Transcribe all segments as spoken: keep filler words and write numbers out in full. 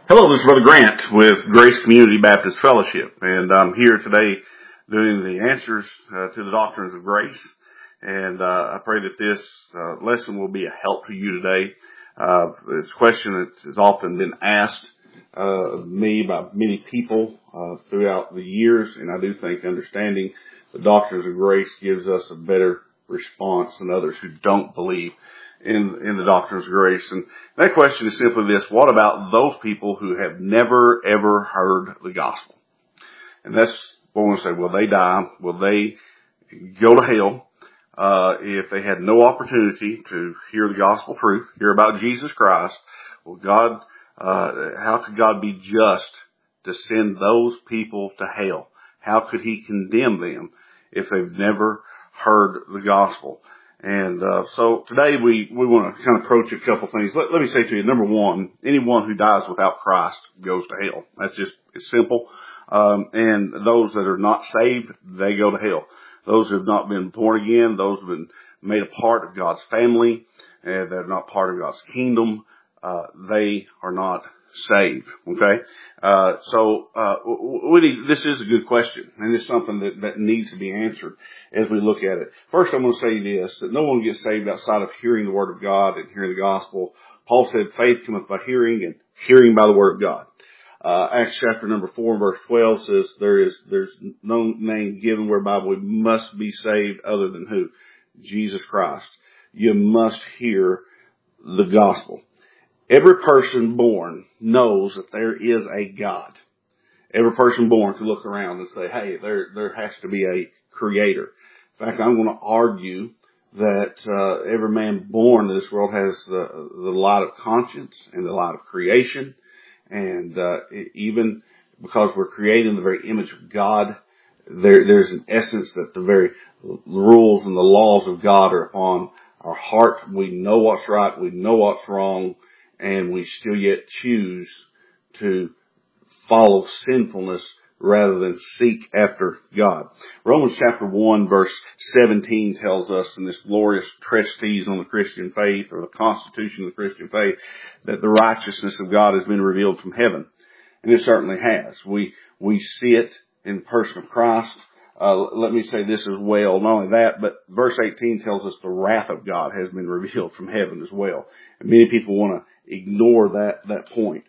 Hello, this is Brother Grant with Grace Community Baptist Fellowship, and I'm here today doing the answers uh, to the doctrines of grace. And uh, I pray that this uh, lesson will be a help to you today. Uh, this question that has often been asked uh, of me by many people uh, throughout the years, and I do think understanding the doctrines of grace gives us a better response than others who don't believe in in the doctrines of grace. And that question is simply this: what about those people who have never ever heard the gospel? And that's what we want to say. Will they die? Will they go to hell uh if they had no opportunity to hear the gospel truth, hear about Jesus Christ? Well, God, uh how could God be just to send those people to hell? How could He condemn them if they've never heard the gospel? And uh so today we we want to kind of approach a couple things. Let, let me say to you, number one, anyone who dies without Christ goes to hell. That's just, it's simple. Um and those that are not saved, they go to hell. Those who have not been born again, those who have been made a part of God's family, and they're not part of God's kingdom, uh they are not saved. Okay? Uh so uh we need, this is a good question, and it's something that, that needs to be answered as we look at it. First, I'm going to say this, that no one gets saved outside of hearing the word of God and hearing the gospel. Paul said, faith cometh by hearing, and hearing by the word of God. Uh, Acts chapter number four and verse twelve says there is, there's no name given whereby we must be saved other than who? Jesus Christ. You must hear the gospel. Every person born knows that there is a God. Every person born can look around and say, hey, there, there has to be a creator. In fact, I'm going to argue that, uh, every man born in this world has the, the light of conscience and the light of creation. And, uh, even because we're created in the very image of God, there, there's an essence that the very rules and the laws of God are upon our heart. We know what's right. We know what's wrong. And we still yet choose to follow sinfulness rather than seek after God. Romans chapter one verse seventeen tells us in this glorious treatise on the Christian faith, or the constitution of the Christian faith, that the righteousness of God has been revealed from heaven. And it certainly has. We, we see it in the person of Christ. Uh, let me say this as well. Not only that, but verse eighteen tells us the wrath of God has been revealed from heaven as well. And many people want to ignore that, that point.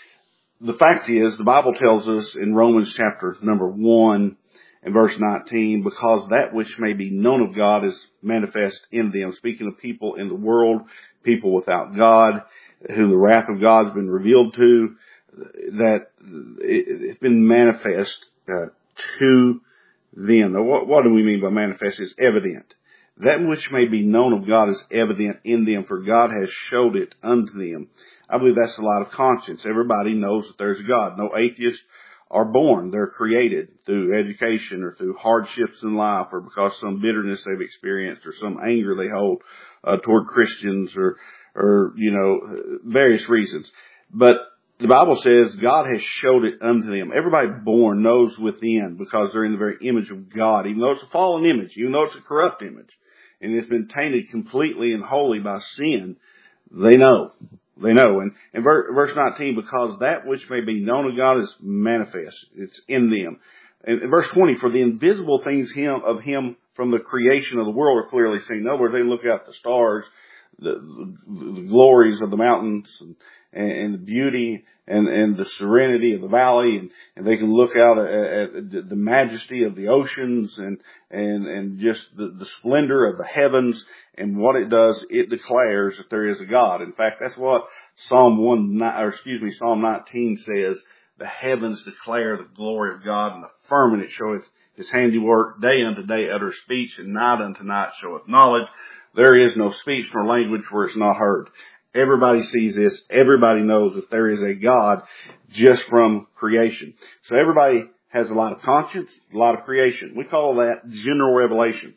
The fact is, the Bible tells us in Romans chapter number one and verse nineteen, because that which may be known of God is manifest in them. Speaking of people in the world, people without God, who the wrath of God has been revealed to, that it's been manifest uh, to them. Now, what, what do we mean by manifest? It's evident. That which may be known of God is evident in them, for God has showed it unto them. I believe that's a lot of conscience. Everybody knows that there's a God. No atheists are born. They're created through education or through hardships in life, or because some bitterness they've experienced, or some anger they hold uh, toward Christians, or, or, you know, various reasons. But the Bible says God has showed it unto them. Everybody born knows within, because they're in the very image of God, even though it's a fallen image, even though it's a corrupt image, and it's been tainted completely and wholly by sin. They know. They know. And in verse nineteen, because that which may be known of God is manifest. It's in them. And in verse twenty, for the invisible things him of Him from the creation of the world are clearly seen. In other words, they look at the stars, the, the, the glories of the mountains, and, and the beauty and, and the serenity of the valley, and, and they can look out at, at the majesty of the oceans, and, and, and just the, the splendor of the heavens. And what it does, it declares that there is a God. In fact, that's what Psalm one, or excuse me, Psalm nineteen says. The heavens declare the glory of God, and the firmament showeth His handiwork. Day unto day utter speech, and night unto night showeth knowledge. There is no speech nor language where it's not heard. Everybody sees this. Everybody knows that there is a God just from creation. So everybody has a lot of conscience, a lot of creation. We call that general revelation.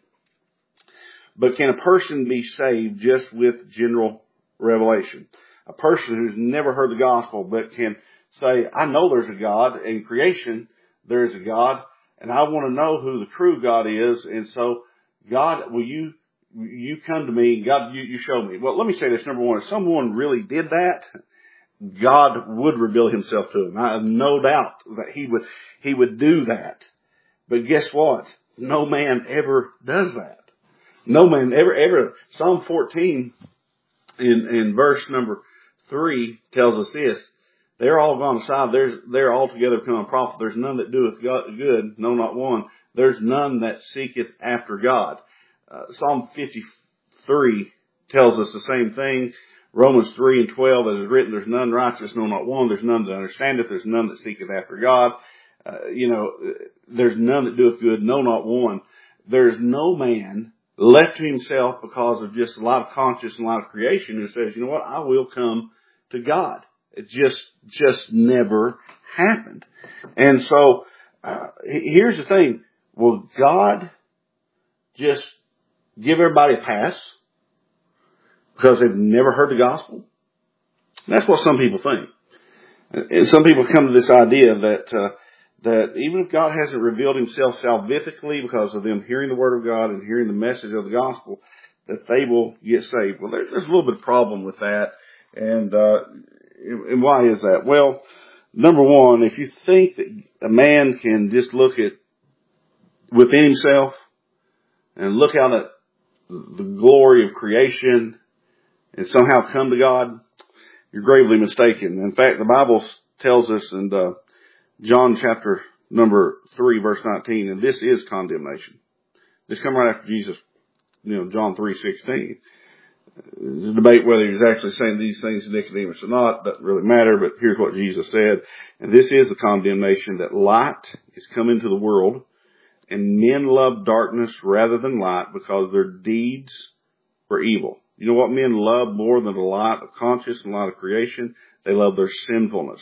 But can a person be saved just with general revelation? A person who's never heard the gospel but can say, I know there's a God. In creation, there is a God, and I want to know who the true God is. And so, God, will you You come to me, God, you, you show me. Well, let me say this. Number one, if someone really did that, God would reveal himself to them. I have no doubt that he would, he would do that. But guess what? No man ever does that. No man ever, ever. Psalm fourteen in, in verse number three tells us this. They're all gone aside. They're, they're altogether become a prophet. There's none that doeth God good. No, not one. There's none that seeketh after God. Uh, Psalm fifty-three tells us the same thing. Romans three and twelve, as is written, there's none righteous, no, not one. There's none that understandeth. There's none that seeketh after God. Uh, you know, there's none that doeth good, no, not one. There's no man left to himself because of just a lot of conscience and a lot of creation who says, you know what, I will come to God. It just, just never happened. And so, uh, here's the thing. Will God just give everybody a pass because they've never heard the gospel? That's what some people think. And some people come to this idea that, uh, that even if God hasn't revealed himself salvifically because of them hearing the word of God and hearing the message of the gospel, that they will get saved. Well, there's, there's a little bit of problem with that. And, uh, and why is that? Well, number one, if you think that a man can just look at within himself and look out at the glory of creation and somehow come to God, you're gravely mistaken. In fact, the Bible tells us in uh, John chapter number three, verse nineteen, and this is condemnation. This come right after Jesus, you know, John three sixteen. There's a debate whether he's actually saying these things to Nicodemus or not. Doesn't really matter, but here's what Jesus said. And this is the condemnation, that light is come into the world, and men love darkness rather than light because their deeds were evil. You know what men love more than the light of conscience and light of creation? They love their sinfulness.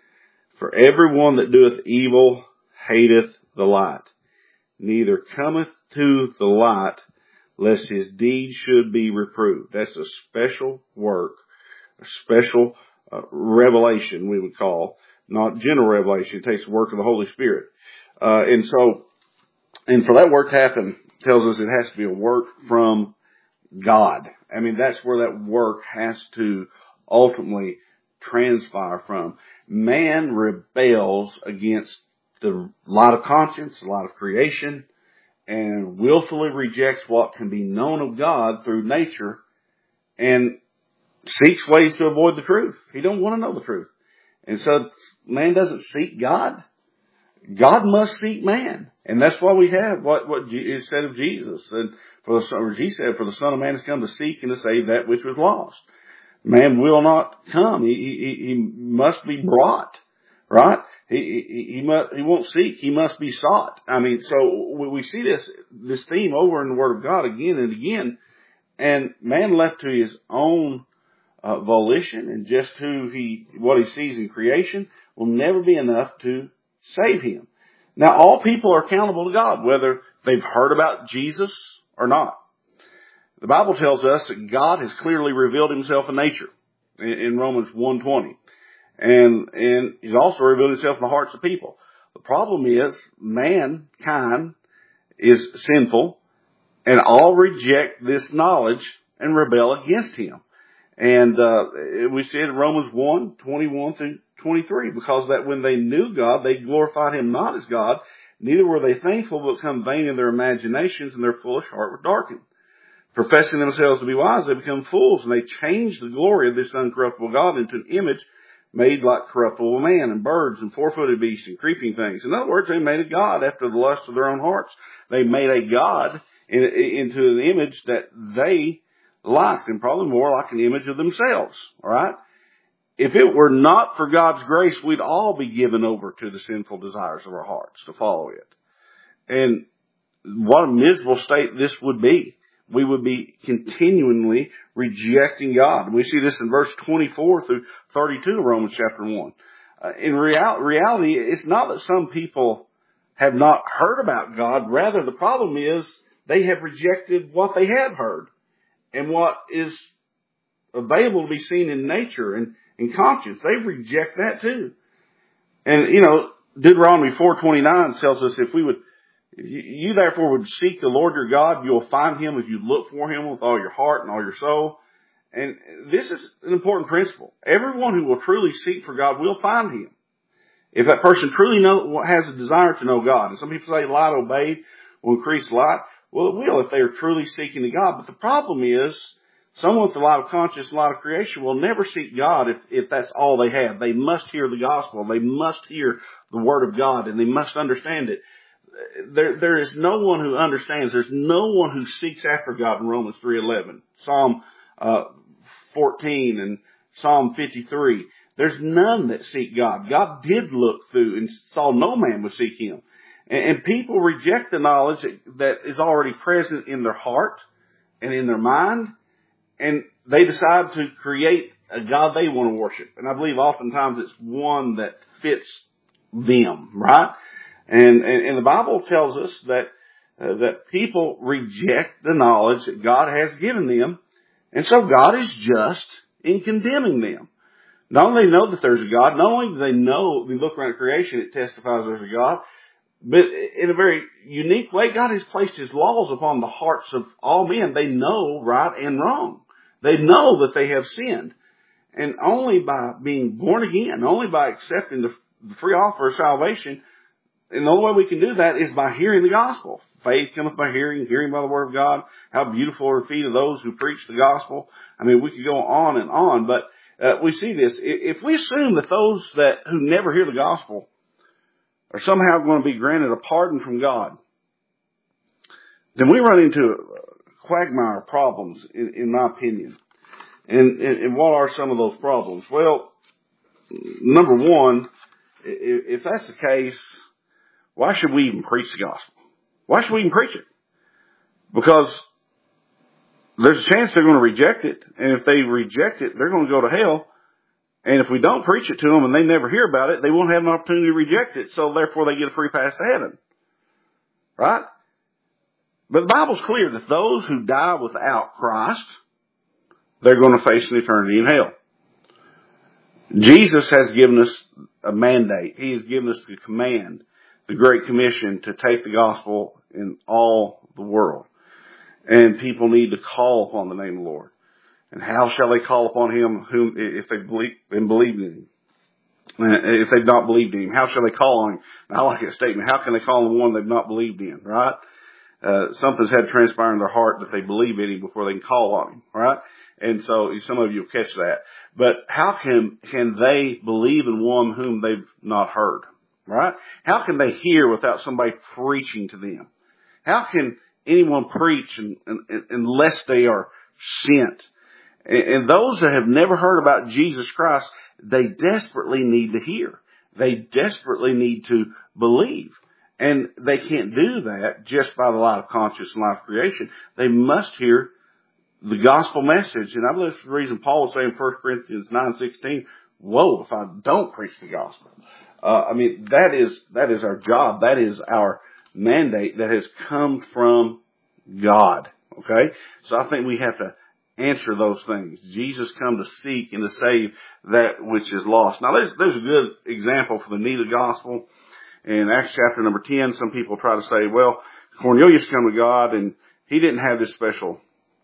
For everyone that doeth evil hateth the light, neither cometh to the light, lest his deeds should be reproved. That's a special work, a special uh, revelation, we would call, not general revelation. It takes the work of the Holy Spirit. Uh, and so, and for that work to happen, tells us it has to be a work from God. I mean, that's where that work has to ultimately transpire from. Man rebels against the light of conscience, the light of creation, and willfully rejects what can be known of God through nature and seeks ways to avoid the truth. He don't want to know the truth. And so man doesn't seek God. God must seek man. And that's why we have what, what it said of Jesus. And for the, or he said, for the Son of Man has come to seek and to save that which was lost. Man will not come. He, he, he must be brought. Right? He, he, he must, he won't seek. He must be sought. I mean, so we see this, this theme over in the Word of God again and again. And man left to his own uh, volition and just who he, what he sees in creation will never be enough to save him. Now, all people are accountable to God, whether they've heard about Jesus or not. The Bible tells us that God has clearly revealed himself in nature in, in Romans one twenty. And, and he's also revealed himself in the hearts of people. The problem is mankind is sinful and all reject this knowledge and rebel against him. And, uh, we see it in Romans one twenty-one through twenty-three, because that when they knew God, they glorified him not as God, neither were they thankful, but become vain in their imaginations, and their foolish heart was darkened. Professing themselves to be wise, they become fools, and they changed the glory of this uncorruptible God into an image made like corruptible man and birds and four-footed beasts and creeping things. In other words, they made a god after the lust of their own hearts. They made a god in, into an image that they liked, and probably more like an image of themselves. All right? If it were not for God's grace, we'd all be given over to the sinful desires of our hearts to follow it. And what a miserable state this would be. We would be continually rejecting God. We see this in verse twenty-four through thirty-two of Romans chapter one. Uh, in real, reality, it's not that some people have not heard about God. Rather, the problem is they have rejected what they have heard and what is available to be seen in nature and in conscience. They reject that too. And, you know, Deuteronomy four twenty-nine tells us if we would You therefore would seek the Lord your God, you will find him if you look for him with all your heart and all your soul. And this is an important principle. Everyone who will truly seek for God will find Him. If that person truly know, has a desire to know God, and some people say light obeyed will increase light. Well, it will if they are truly seeking to God. But the problem is, someone with a lot of conscience, a lot of creation will never seek God if, if that's all they have. They must hear the gospel. They must hear the Word of God, and they must understand it. There, there is no one who understands. There's no one who seeks after God in Romans three eleven, Psalm uh, fourteen, and Psalm fifty-three. There's none that seek God. God did look through and saw no man would seek Him. And, and people reject the knowledge that, that is already present in their heart and in their mind, and they decide to create a God they want to worship. And I believe oftentimes it's one that fits them, right? And, and, and the Bible tells us that, uh, that people reject the knowledge that God has given them. And so God is just in condemning them. Not only do they know that there's a God, not only do they know, they look around at creation, it testifies there's a God, but in a very unique way, God has placed His laws upon the hearts of all men. They know right and wrong. They know that they have sinned. And only by being born again, only by accepting the, the free offer of salvation, and the only way we can do that is by hearing the gospel. Faith cometh by hearing, hearing by the word of God. How beautiful are the feet of those who preach the gospel. I mean, we could go on and on, but uh, we see this. If we assume that those that who never hear the gospel are somehow going to be granted a pardon from God, then we run into quagmire problems, in, in my opinion. And, and, and what are some of those problems? Well, number one, if, if that's the case, why should we even preach the gospel? Why should we even preach it? Because there's a chance they're going to reject it. And if they reject it, they're going to go to hell. And if we don't preach it to them and they never hear about it, they won't have an opportunity to reject it. So therefore they get a free pass to heaven. Right? But the Bible's clear that those who die without Christ, they're going to face an eternity in hell. Jesus has given us a mandate. He has given us the command, the Great Commission, to take the gospel in all the world. And people need to call upon the name of the Lord. And how shall they call upon Him whom, if they believe, and believe in Him? If they've not believed in Him, how shall they call on Him? And I like that statement. How can they call on one they've not believed in, right? Uh, something's had to transpire in their heart that they believe in Him before they can call on Him, right? And so some of you will catch that. But how can, can they believe in one whom they've not heard, right? How can they hear without somebody preaching to them? How can anyone preach in, in, unless they are sent? And, and those that have never heard about Jesus Christ, they desperately need to hear. They desperately need to believe. And they can't do that just by the light of conscience and light of creation. They must hear the gospel message. And I believe that's the reason Paul was saying in First Corinthians nine sixteen, woe if I don't preach the gospel. Uh, I mean, that is, that is our job. That is our mandate that has come from God. Okay? So I think we have to answer those things. Jesus come to seek and to save that which is lost. Now there's, there's a good example for the need of the gospel. In Acts chapter number ten, some people try to say, well, Cornelius come to God and he didn't have this special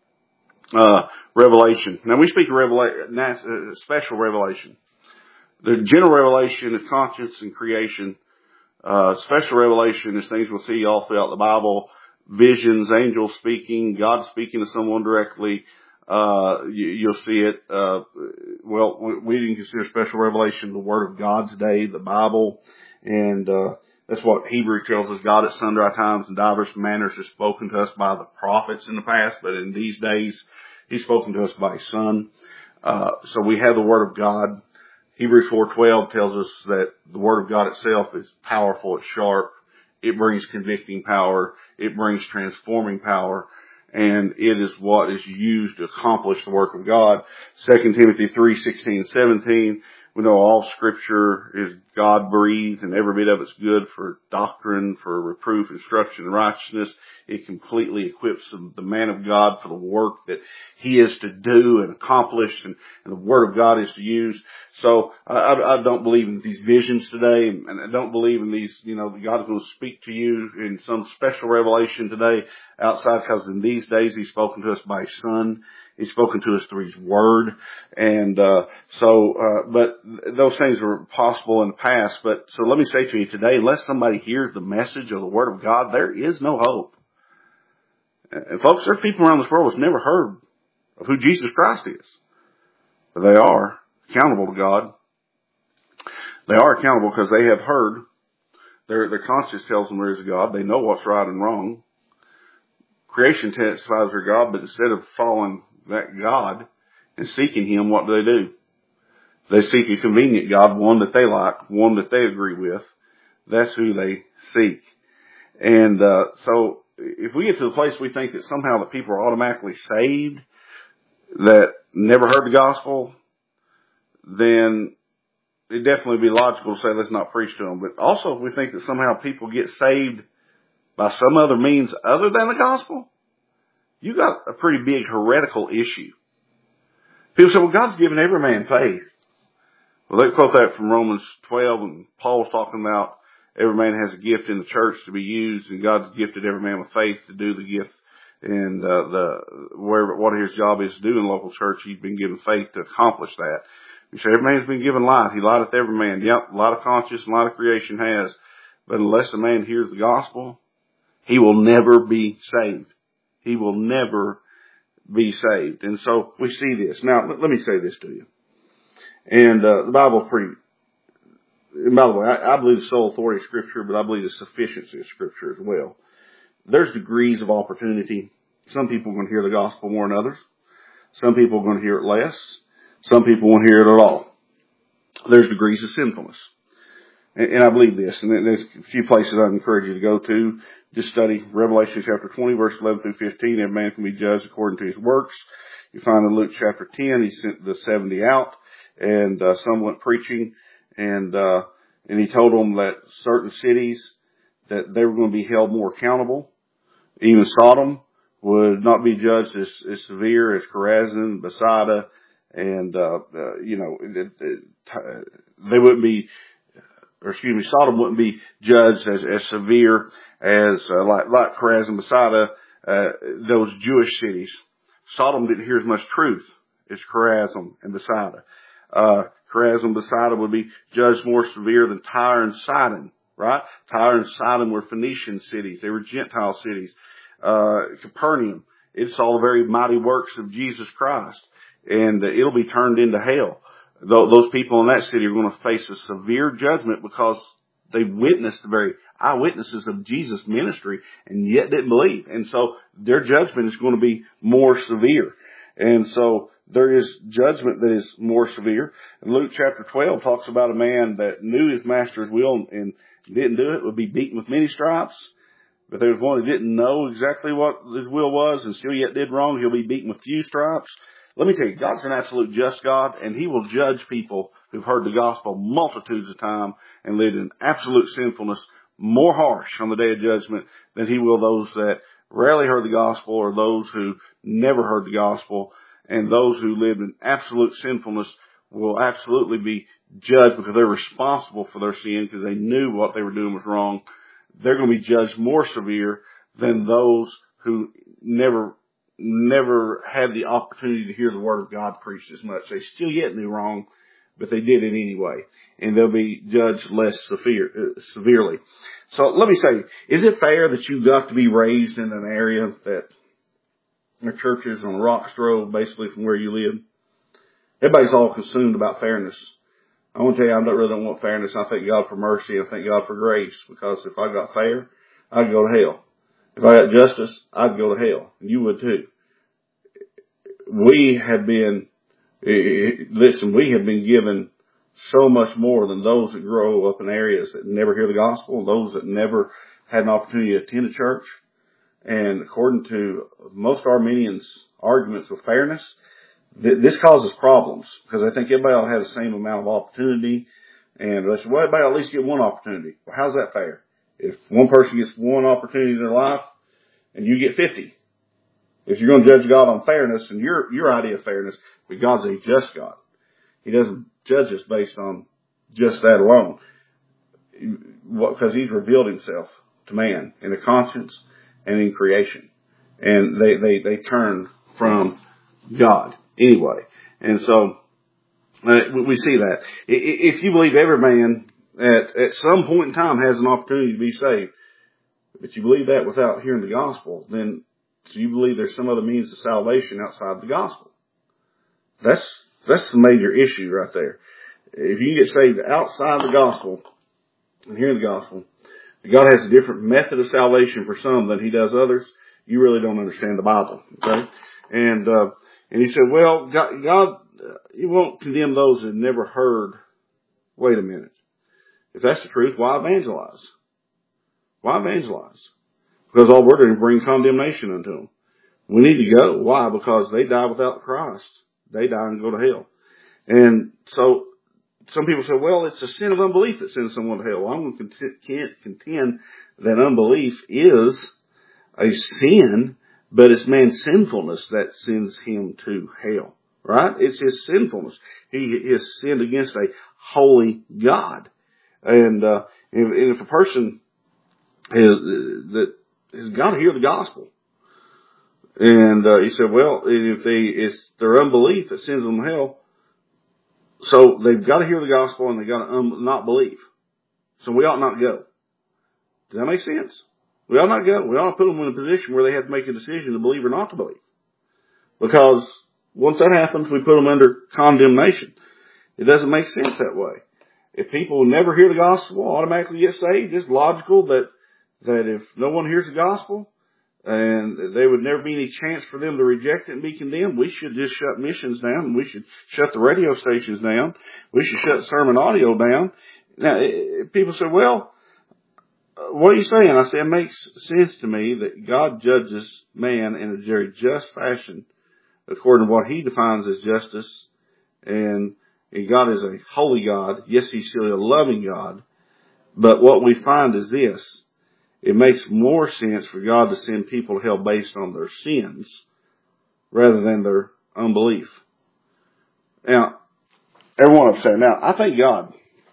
uh revelation. Now we speak of revela- uh, special revelation. The general revelation is conscience and creation. Uh special revelation is things we'll see all throughout the Bible. Visions, angels speaking, God speaking to someone directly. Uh, you, you'll see it. Uh, well, we didn't consider special revelation the Word of God today, the Bible. And, uh, that's what Hebrews tells us. God at sundry times and divers manners has spoken to us by the prophets in the past, but in these days, He's spoken to us by His Son. Uh, so we have the Word of God. Hebrews four twelve tells us that the Word of God itself is powerful, it's sharp, it brings convicting power, it brings transforming power, and it is what is used to accomplish the work of God. Second Timothy three sixteen and seventeen, we know all Scripture is God-breathed, and every bit of it's good for doctrine, for reproof, instruction, and righteousness. It completely equips the man of God for the work that he is to do and accomplish, and, and the Word of God is to use. So I, I don't believe in these visions today, and I don't believe in these, you know, God is going to speak to you in some special revelation today outside, because in these days He's spoken to us by His Son. He's spoken to us through His Word. And, uh, so, uh, but those things were possible in the past. But, so let me say to you today, unless somebody hears the message of the Word of God, there is no hope. And folks, there are people around this world that's never heard of who Jesus Christ is. But they are accountable to God. They are accountable because they have heard. Their, their conscience tells them there is a God. They know what's right and wrong. Creation testifies their God, but instead of following that God and seeking Him, what do they do? They seek a convenient God, one that they like, one that they agree with. That's who they seek. And uh, so if we get to the place we think that somehow that people are automatically saved, that never heard the gospel, then it'd definitely be logical to say let's not preach to them. But also if we think that somehow people get saved by some other means other than the gospel, you got a pretty big heretical issue. People say, well, God's given every man faith. Well, they quote that from Romans twelve, and Paul's talking about every man has a gift in the church to be used, and God's gifted every man with faith to do the gift. And uh, the wherever what his job is to do in the local church, he's been given faith to accomplish that. You say every man's been given life. He lighteth every man. Yep, a lot of conscience and a lot of creation has. But unless a man hears the gospel, he will never be saved. He will never be saved. And so we see this. Now, let, let me say this to you. And uh, the Bible's pretty, and by the way, I, I believe the sole authority of Scripture, but I believe the sufficiency of Scripture as well. There's degrees of opportunity. Some people are going to hear the gospel more than others. Some people are going to hear it less. Some people won't hear it at all. There's degrees of sinfulness. And, and I believe this. And there's a few places I encourage you to go to. Just study Revelation chapter twenty, verse eleven through fifteen. Every man can be judged according to his works. You find in Luke chapter ten, He sent the seventy out, and uh, some went preaching, and uh, and He told them that certain cities, that they were going to be held more accountable. Even Sodom would not be judged as, as severe as Chorazin, Bethsaida, and, uh, uh, you know, it, it, they wouldn't be, or excuse me, Sodom wouldn't be judged as, as severe as, uh, like, like Chorazin, Bethsaida, uh, those Jewish cities. Sodom didn't hear as much truth as Chorazin and Bethsaida. Uh, Chorazin and Bethsaida would be judged more severe than Tyre and Sidon. Right? Tyre and Sidon were Phoenician cities. They were Gentile cities. Uh, Capernaum, it saw the very mighty works of Jesus Christ. And uh, it'll be turned into hell. Th- those people in that city are going to face a severe judgment because they witnessed the very eyewitnesses of Jesus' ministry and yet didn't believe. And so their judgment is going to be more severe. And so there is judgment that is more severe. And Luke chapter twelve talks about a man that knew his master's will and didn't do it, would be beaten with many stripes. But there was one who didn't know exactly what his will was and still yet did wrong. He'll be beaten with few stripes. Let me tell you, God's an absolute just God, and He will judge people who've heard the gospel multitudes of times and lived in absolute sinfulness more harsh on the day of judgment than He will those that rarely heard the gospel or those who never heard the gospel. And those who lived in absolute sinfulness will absolutely be judged because they're responsible for their sin because they knew what they were doing was wrong. They're going to be judged more severe than those who never, never had the opportunity to hear the Word of God preached as much. They still yet knew wrong, but they did it anyway. And they'll be judged less severe, uh, severely. So let me say, is it fair that you got to be raised in an area that their church is on a rock's throw, basically from where you live? Everybody's all consumed about fairness. I want to tell you, I don't really don't want fairness. I thank God for mercy. I thank God for grace, because if I got fair, I'd go to hell. If I got justice, I'd go to hell. And you would too. We have been, listen, we have been given so much more than those that grow up in areas that never hear the gospel, those that never had an opportunity to attend a church. And according to most Arminians' arguments with fairness, th- this causes problems, because I think everybody will have the same amount of opportunity. And they say, well, everybody will at least get one opportunity. Well, how's that fair? If one person gets one opportunity in their life and you get fifty, if you're going to judge God on fairness and your your idea of fairness, but God's a just God. He doesn't judge us based on just that alone, because He's revealed Himself to man in a conscience and in creation. And they, they, they turn from God anyway. And so uh, we see that. If you believe every man at, at some point in time has an opportunity to be saved, but you believe that without hearing the gospel, then so you believe there's some other means of salvation outside the gospel. That's, that's the major issue right there. If you get saved outside the gospel and hearing the gospel, God has a different method of salvation for some than he does others, you really don't understand the Bible. Okay? And, uh, and he said, well, God, God uh, he won't condemn those that never heard. Wait a minute. If that's the truth, why evangelize? Why evangelize? Because all we're doing is bring condemnation unto them. We need to go. Why? Because they die without Christ. They die and go to hell. And so some people say, well, it's a sin of unbelief that sends someone to hell. Well, I'm going to contend that unbelief is a sin, but it's man's sinfulness that sends him to hell. Right? It's his sinfulness. He has sinned against a holy God. And, uh, if, if a person has, that has got to hear the gospel, and, uh, he said, well, if they, it's their unbelief that sends them to hell, so they've got to hear the gospel and they've got to um, not believe. So we ought not go. Does that make sense? We ought not go. We ought not put them in a position where they have to make a decision to believe or not to believe. Because once that happens, we put them under condemnation. It doesn't make sense that way. If people never hear the gospel, automatically get saved, it's logical that, that if no one hears the gospel, and there would never be any chance for them to reject it and be condemned, we should just shut missions down. We should shut the radio stations down. We should shut sermon audio down. Now, people say, well, what are you saying? I say, it makes sense to me that God judges man in a very just fashion according to what he defines as justice. And, and God is a holy God. Yes, he's still a loving God. But what we find is this. It makes more sense for God to send people to hell based on their sins rather than their unbelief. Now, everyone will say, now, I thank God.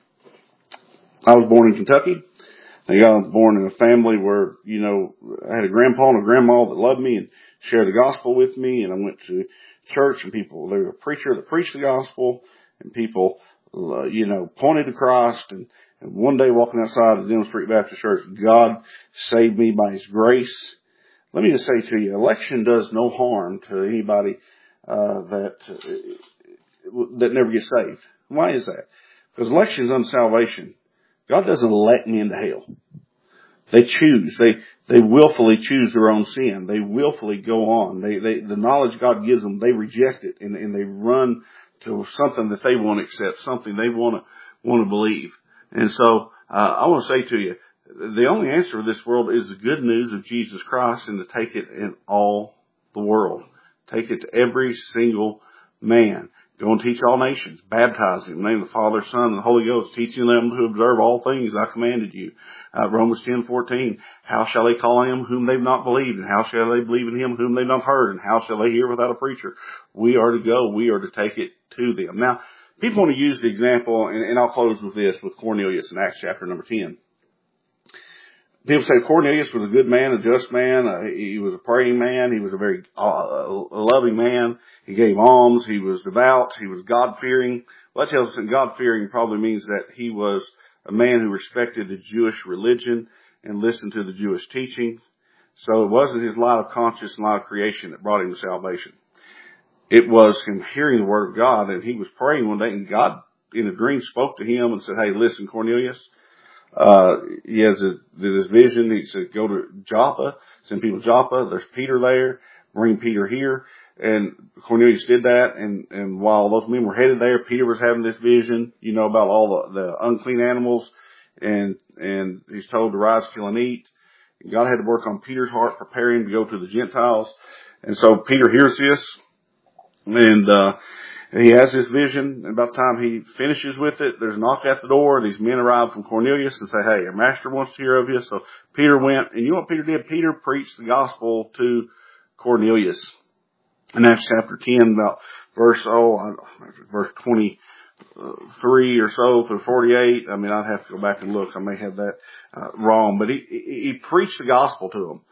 I was born in Kentucky. I was born in a family where, you know, I had a grandpa and a grandma that loved me and shared the gospel with me. And I went to church and people, there was a preacher that preached the gospel and people, uh, you know, pointed to Christ. And, and one day walking outside the Denham Street Baptist Church, God saved me by his grace. Let me just say to you, election does no harm to anybody, uh, that, uh, that never gets saved. Why is that? Because election is unto salvation. God doesn't elect me into hell. They choose. They, they willfully choose their own sin. They willfully go on. They, they, the knowledge God gives them, they reject it and, and they run to something that they want to accept, something they want to, want to believe. And so, uh, I want to say to you, the only answer of this world is the good news of Jesus Christ and to take it in all the world. Take it to every single man. Go and teach all nations. Baptize them in the name of the Father, Son, and the Holy Ghost, teaching them to observe all things I commanded you. Uh, Romans ten fourteen. How shall they call on him whom they've not believed? And how shall they believe in him whom they've not heard? And how shall they hear without a preacher? We are to go. We are to take it to them. Now, people want to use the example, and, and I'll close with this, with Cornelius in Acts chapter number ten. People say Cornelius was a good man, a just man. Uh, he was a praying man. He was a very uh, loving man. He gave alms. He was devout. He was God-fearing. Well, that tells us that God-fearing probably means that he was a man who respected the Jewish religion and listened to the Jewish teaching. So it wasn't his light of conscience and light of creation that brought him to salvation. It was him hearing the word of God, and he was praying one day, and God in a dream spoke to him and said, hey, listen, Cornelius. Uh, he has a, this vision. He said, go to Joppa, send people to Joppa. There's Peter there. Bring Peter here. And Cornelius did that. And, and while those men were headed there, Peter was having this vision, you know, about all the, the unclean animals. And, and he's told to rise, kill, and eat. And God had to work on Peter's heart, prepare him to go to the Gentiles. And so Peter hears this. And, uh, he has this vision, and by the time he finishes with it, there's a knock at the door. These men arrive from Cornelius and say, hey, your master wants to hear of you. So Peter went, and you know what Peter did? Peter preached the gospel to Cornelius. In Acts chapter ten, about verse, oh, verse twenty-three or so through forty-eight. I mean, I'd have to go back and look. I may have that uh, wrong. But he, he, he preached the gospel to them.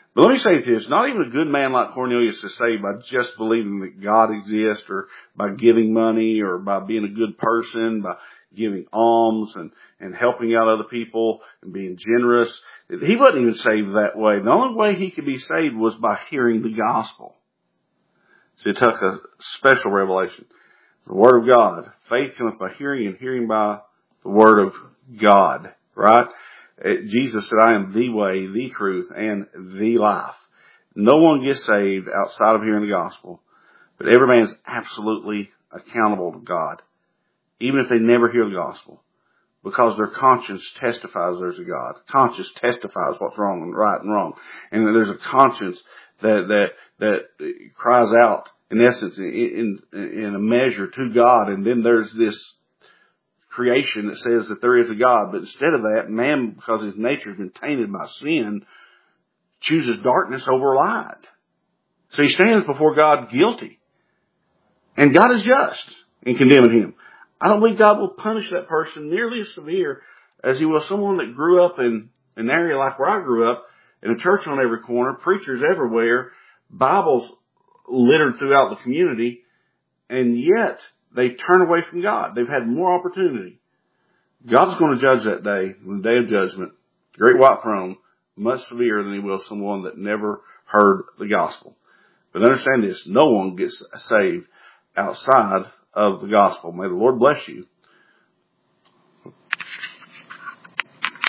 But let me say this, not even a good man like Cornelius is saved by just believing that God exists, or by giving money, or by being a good person, by giving alms and, and helping out other people and being generous. He wasn't even saved that way. The only way he could be saved was by hearing the gospel. So it took a special revelation. The Word of God. Faith cometh by hearing, and hearing by the Word of God. Right? Jesus said, I am the way, the truth, and the life. No one gets saved outside of hearing the gospel. But every man is absolutely accountable to God, even if they never hear the gospel, because their conscience testifies there's a God. Conscience testifies what's wrong and right and wrong. And there's a conscience that that that cries out, in essence, in, in, in a measure to God. And then there's this creation that says that there is a God. But instead of that, man, because his nature has been tainted by sin, chooses darkness over light. So he stands before God guilty. And God is just in condemning him. I don't believe God will punish that person nearly as severe as he will someone that grew up in an area like where I grew up, in a church on every corner, preachers everywhere, Bibles littered throughout the community, and yet they turn away from God. They've had more opportunity. God's going to judge that day, the day of judgment, the great white throne, much severer than he will someone that never heard the gospel. But understand this, no one gets saved outside of the gospel. May the Lord bless you